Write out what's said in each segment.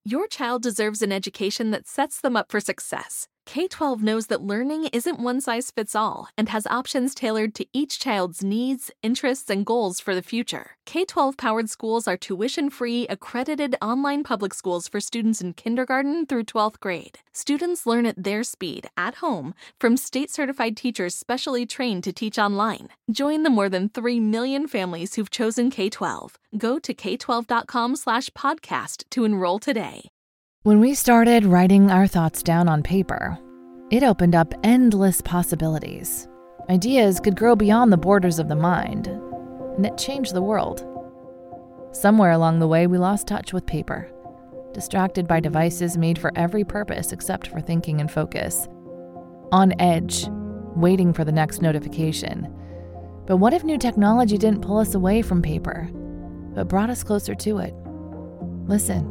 Your child deserves an education that sets them up for success. K-12 knows that learning isn't one size fits all and has options tailored to each child's needs, interests, and goals for the future. K-12 powered schools are tuition-free, accredited online public schools for students in kindergarten through 12th grade. Students learn at their speed, at home, from state-certified teachers specially trained to teach online. Join the more than 3 million families who've chosen K-12. Go to k12.com/podcast to enroll today. When we started writing our thoughts down on paper, it opened up endless possibilities. Ideas could grow beyond the borders of the mind, and it changed the world. Somewhere along the way, we lost touch with paper, distracted by devices made for every purpose except for thinking and focus. On edge, waiting for the next notification. But what if new technology didn't pull us away from paper, but brought us closer to it? Listen.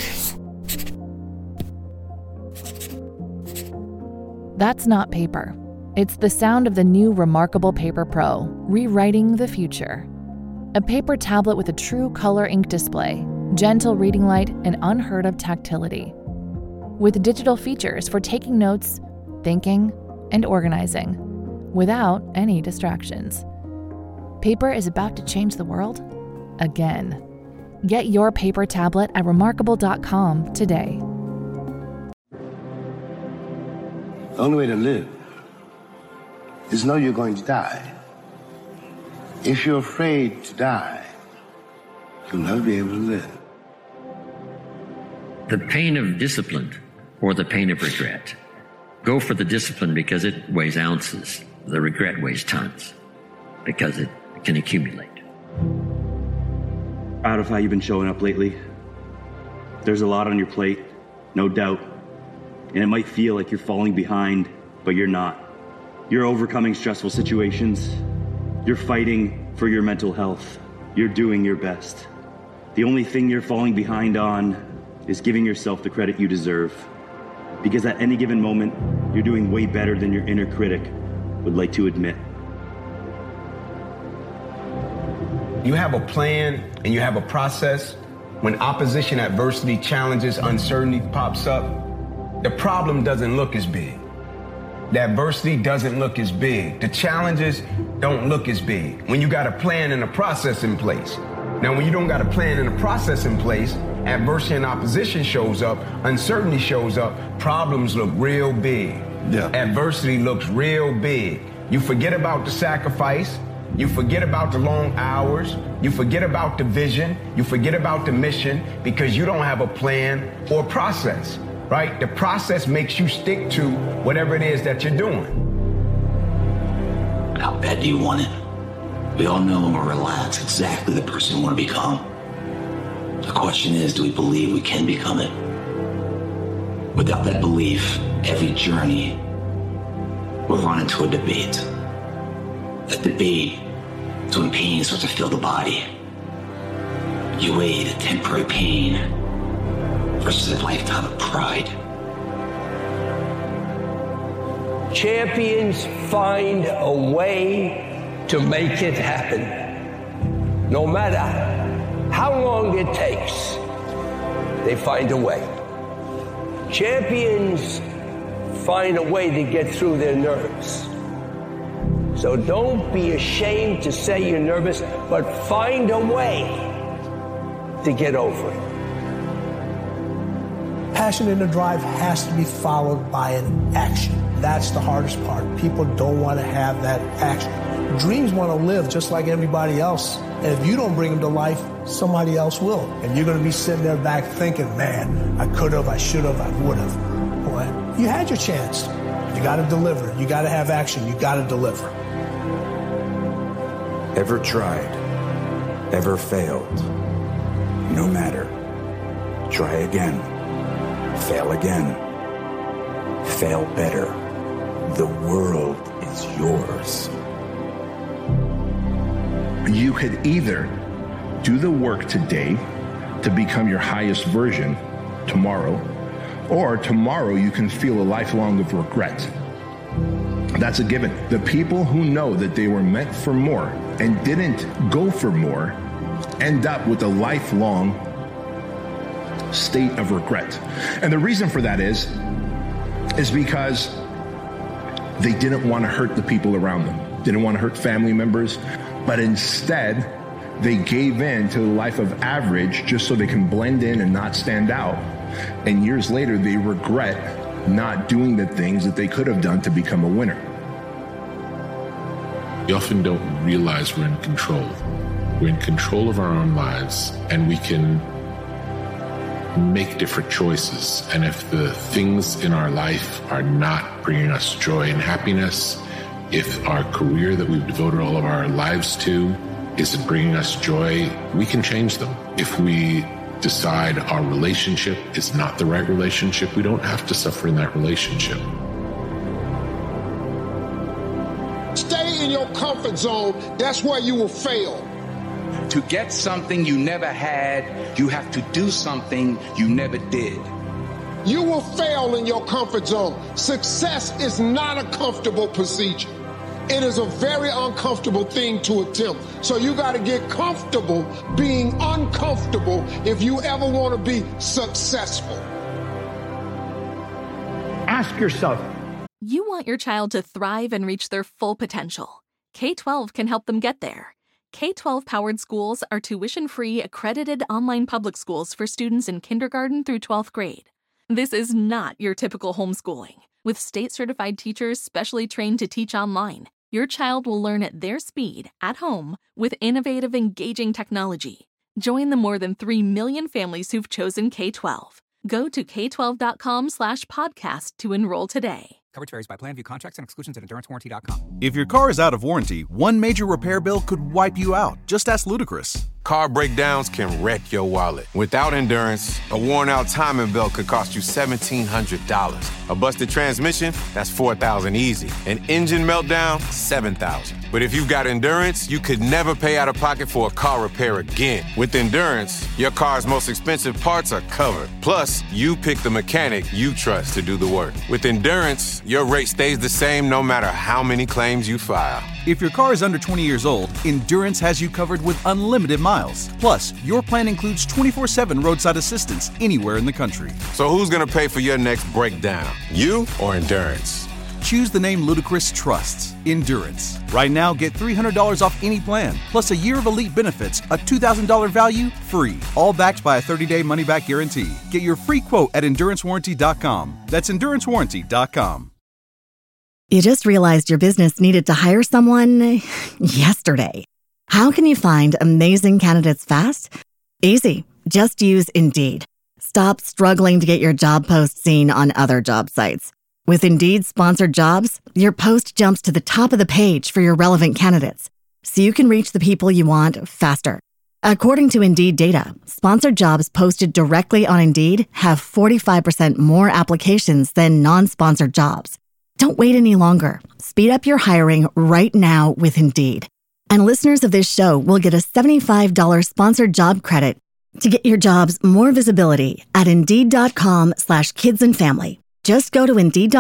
That's not paper. It's the sound of the new Remarkable Paper Pro, rewriting the future. A paper tablet with a true color ink display, gentle reading light, and unheard of tactility. With digital features for taking notes, thinking, and organizing, without any distractions. Paper is about to change the world again. Get your paper tablet at remarkable.com today. The only way to live is know you're going to die. If you're afraid to die, you'll never be able to live. The pain of discipline or the pain of regret. Go for the discipline because it weighs ounces. The regret weighs tons because it can accumulate. Proud of how you've been showing up lately. There's a lot on your plate, no doubt. And it might feel like you're falling behind, but you're not. You're overcoming stressful situations. You're fighting for your mental health. You're doing your best. The only thing you're falling behind on is giving yourself the credit you deserve. Because at any given moment, you're doing way better than your inner critic would like to admit. You have a plan and you have a process. When opposition, adversity, challenges, uncertainty pops up, the problem doesn't look as big. The adversity doesn't look as big. The challenges don't look as big when you got a plan and a process in place. Now, when you don't got a plan and a process in place, adversity and opposition shows up, uncertainty shows up, problems look real big. Yeah. Adversity looks real big. You forget about the sacrifice. You forget about the long hours. You forget about the vision. You forget about the mission because you don't have a plan or process. Right? The process makes you stick to whatever it is that you're doing. How bad do you want it? We all know when we're relaxed exactly the person we want to become. The question is, do we believe we can become it? Without that belief, every journey will run into a debate. That debate is when pain starts to fill the body. You weigh the temporary pain versus a lifetime of pride. Champions find a way to make it happen. No matter how long it takes, they find a way. Champions find a way to get through their nerves. So don't be ashamed to say you're nervous, but find a way to get over it. Passion and the drive has to be followed by an action. That's the hardest part. People don't want to have that action. Dreams want to live just like everybody else. And if you don't bring them to life, somebody else will. And you're going to be sitting there back thinking, man, I could have, I should have, I would have. Boy, you had your chance. You got to deliver. You got to have action. You got to deliver. Ever tried? Ever failed? No matter. Try again. Fail again. Fail better. The world is yours. You could either do the work today to become your highest version tomorrow, or tomorrow you can feel a lifelong of regret. That's a given. The people who know that they were meant for more and didn't go for more end up with a lifelong state of regret. And the reason for that is because they didn't want to hurt the people around them, didn't want to hurt family members, but instead they gave in to the life of average just so they can blend in and not stand out. And years later, they regret not doing the things that they could have done to become a winner. We often don't realize we're in control. We're in control of our own lives, and we can make different choices. And if the things in our life are not bringing us joy and happiness, if our career that we've devoted all of our lives to isn't bringing us joy, we can change them. If we decide our relationship is not the right relationship, we don't have to suffer in that relationship. Stay in your comfort zone. That's where you will fail. To get something you never had, you have to do something you never did. You will fail in your comfort zone. Success is not a comfortable procedure. It is a very uncomfortable thing to attempt. So you got to get comfortable being uncomfortable if you ever want to be successful. Ask yourself. You want your child to thrive and reach their full potential. K-12 can help them get there. K-12 powered schools are tuition-free, accredited online public schools for students in kindergarten through 12th grade. This is not your typical homeschooling. With state-certified teachers specially trained to teach online, your child will learn at their speed, at home, with innovative, engaging technology. Join the more than 3 million families who've chosen K-12. Go to k12.com/podcast to enroll today. Coverage varies by plan. View contracts and exclusions at EnduranceWarranty.com. If your car is out of warranty, one major repair bill could wipe you out. Just ask Ludacris. Car breakdowns can wreck your wallet. Without Endurance, a worn-out timing belt could cost you $1,700. A busted transmission, that's $4,000 easy. An engine meltdown, $7,000. But if you've got Endurance, you could never pay out of pocket for a car repair again. With Endurance, your car's most expensive parts are covered. Plus, you pick the mechanic you trust to do the work. With Endurance, your rate stays the same no matter how many claims you file. If your car is under 20 years old, Endurance has you covered with unlimited miles. Plus, your plan includes 24/7 roadside assistance anywhere in the country. So who's going to pay for your next breakdown? You or Endurance? Choose the name Ludacris trusts, Endurance. Right now, get $300 off any plan, plus a year of elite benefits, a $2,000 value, free. All backed by a 30-day money-back guarantee. Get your free quote at EnduranceWarranty.com. That's EnduranceWarranty.com. You just realized your business needed to hire someone yesterday. How can you find amazing candidates fast? Easy. Just use Indeed. Stop struggling to get your job post seen on other job sites. With Indeed sponsored jobs, your post jumps to the top of the page for your relevant candidates, so you can reach the people you want faster. According to Indeed data, sponsored jobs posted directly on Indeed have 45% more applications than non-sponsored jobs. Don't wait any longer. Speed up your hiring right now with Indeed. And listeners of this show will get a $75 sponsored job credit to get your jobs more visibility at Indeed.com/kidsandfamily. Just go to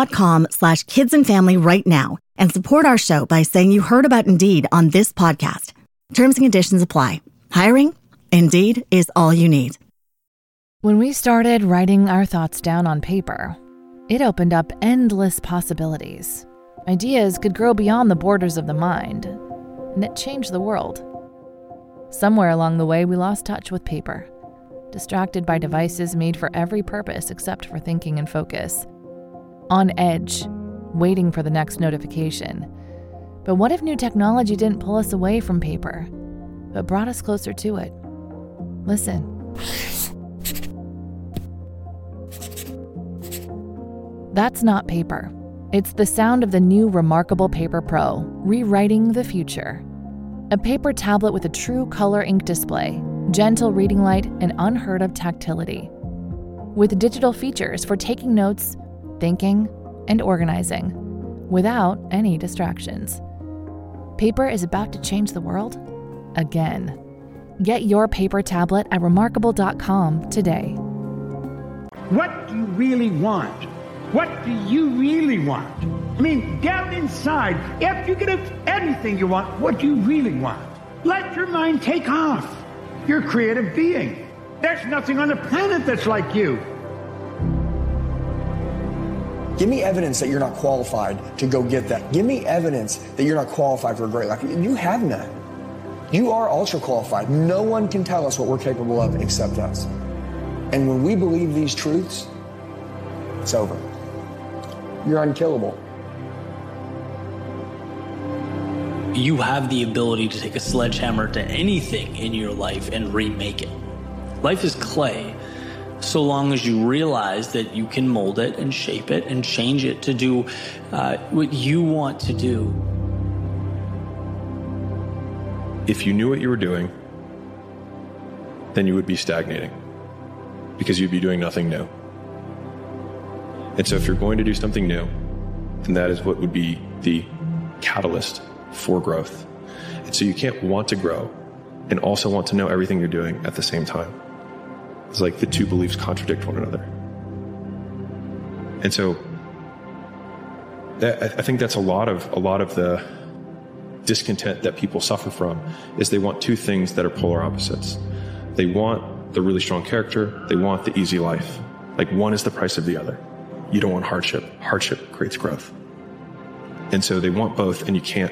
Indeed.com/kidsandfamily right now and support our show by saying you heard about Indeed on this podcast. Terms and conditions apply. Hiring? Indeed is all you need. When we started writing our thoughts down on paper, it opened up endless possibilities. Ideas could grow beyond the borders of the mind, and it changed the world. Somewhere along the way, we lost touch with paper, distracted by devices made for every purpose except for thinking and focus. On edge, waiting for the next notification. But what if new technology didn't pull us away from paper, but brought us closer to it? Listen. That's not paper. It's the sound of the new Remarkable Paper Pro, rewriting the future. A paper tablet with a true color ink display, gentle reading light, and unheard of tactility. With digital features for taking notes, thinking, and organizing, without any distractions. Paper is about to change the world again. Get your paper tablet at Remarkable.com today. What do you really want? What do you really want? I mean, down inside, if you could have anything you want, what do you really want? Let your mind take off. You're a creative being. There's nothing on the planet that's like you. Give me evidence that you're not qualified to go get that. Give me evidence that you're not qualified for a great life. You have none. You are ultra qualified. No one can tell us what we're capable of except us. And when we believe these truths, it's over. You're unkillable. You have the ability to take a sledgehammer to anything in your life and remake it. Life is clay, so long as you realize that you can mold it and shape it and change it to do what you want to do. If you knew what you were doing, then you would be stagnating because you'd be doing nothing new. And so if you're going to do something new, then that is what would be the catalyst for growth. And so you can't want to grow and also want to know everything you're doing at the same time. It's like the two beliefs contradict one another. And so I think that's a lot of the discontent that people suffer from is they want two things that are polar opposites. They want the really strong character. They want the easy life. Like one is the price of the other. You don't want hardship. Hardship creates growth. And so they want both, and you can't.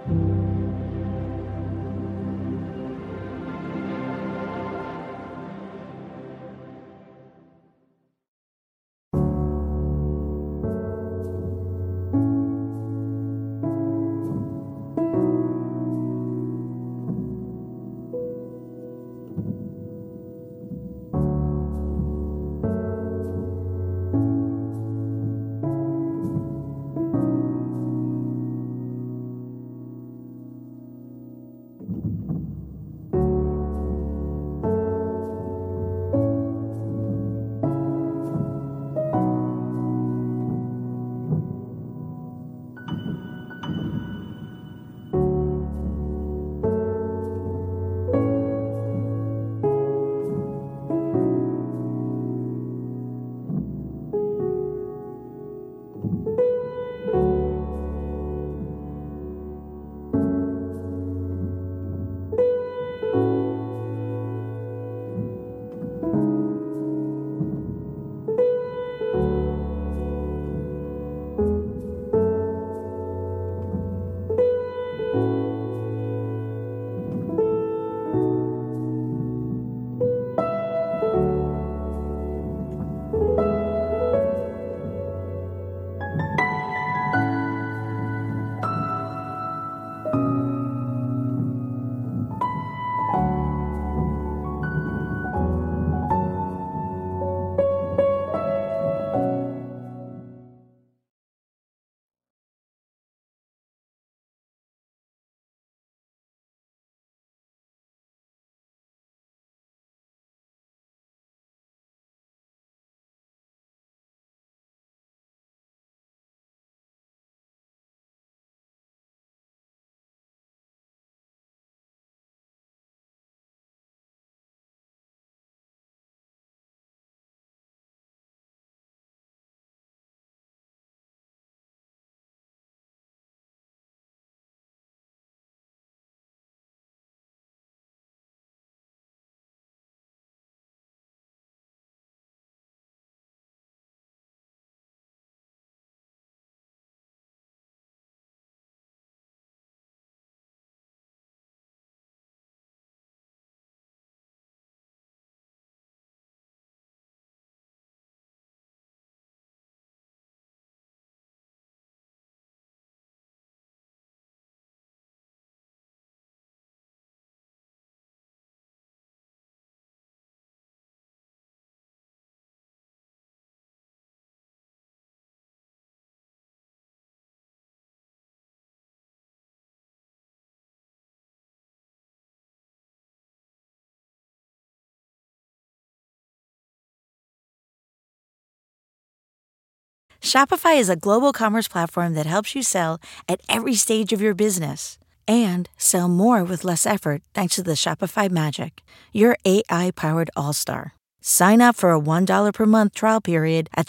Shopify is a global commerce platform that helps you sell at every stage of your business and sell more with less effort thanks to the Shopify Magic, your AI-powered all-star. Sign up for a $1 per month trial period at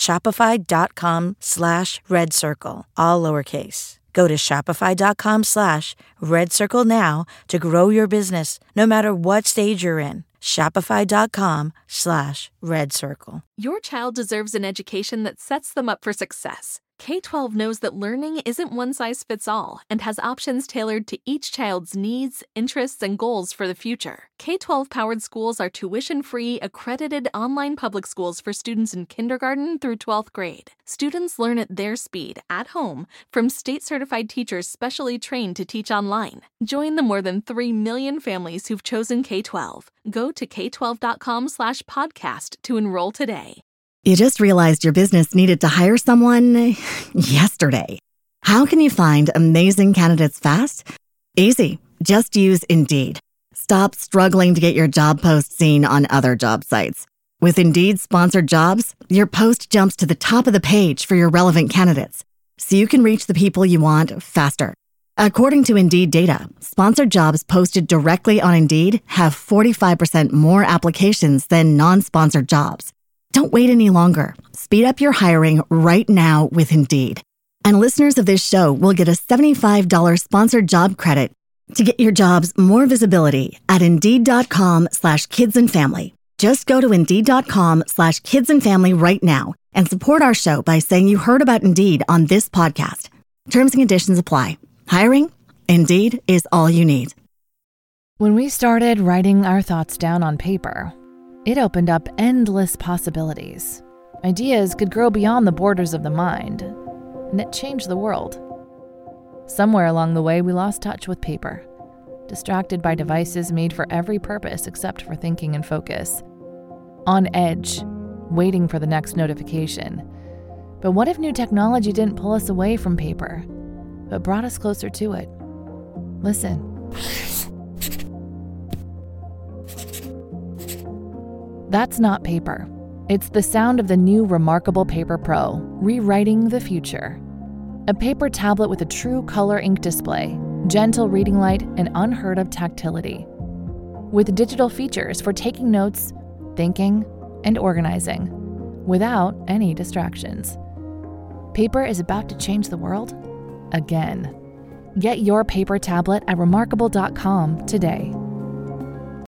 shopify.com/redcircle, all lowercase. Go to shopify.com/redcircle now to grow your business, no matter what stage you're in. Shopify.com/Red Circle. Your child deserves an education that sets them up for success. K-12 knows that learning isn't one size fits all and has options tailored to each child's needs, interests, and goals for the future. K-12 powered schools are tuition-free, accredited online public schools for students in kindergarten through 12th grade. Students learn at their speed, at home, from state-certified teachers specially trained to teach online. Join the more than 3 million families who've chosen K-12. Go to k12.com/podcast to enroll today. You just realized your business needed to hire someone yesterday. How can you find amazing candidates fast? Easy. Just use Indeed. Stop struggling to get your job post seen on other job sites. With Indeed sponsored jobs, your post jumps to the top of the page for your relevant candidates, so you can reach the people you want faster. According to Indeed data, sponsored jobs posted directly on Indeed have 45% more applications than non-sponsored jobs. Don't wait any longer. Speed up your hiring right now with Indeed. And listeners of this show will get a $75 sponsored job credit to get your jobs more visibility at Indeed.com/kidsandfamily. Just go to Indeed.com/kidsandfamily right now and support our show by saying you heard about Indeed on this podcast. Terms and conditions apply. Hiring? Indeed is all you need. When we started writing our thoughts down on paper, it opened up endless possibilities. Ideas could grow beyond the borders of the mind, and it changed the world. Somewhere along the way, we lost touch with paper, distracted by devices made for every purpose except for thinking and focus. On edge, waiting for the next notification. But what if new technology didn't pull us away from paper, but brought us closer to it? Listen. That's not paper. It's the sound of the new Remarkable Paper Pro, rewriting the future. A paper tablet with a true color ink display, gentle reading light, and unheard of tactility. With digital features for taking notes, thinking, and organizing, without any distractions. Paper is about to change the world again. Get your paper tablet at remarkable.com today.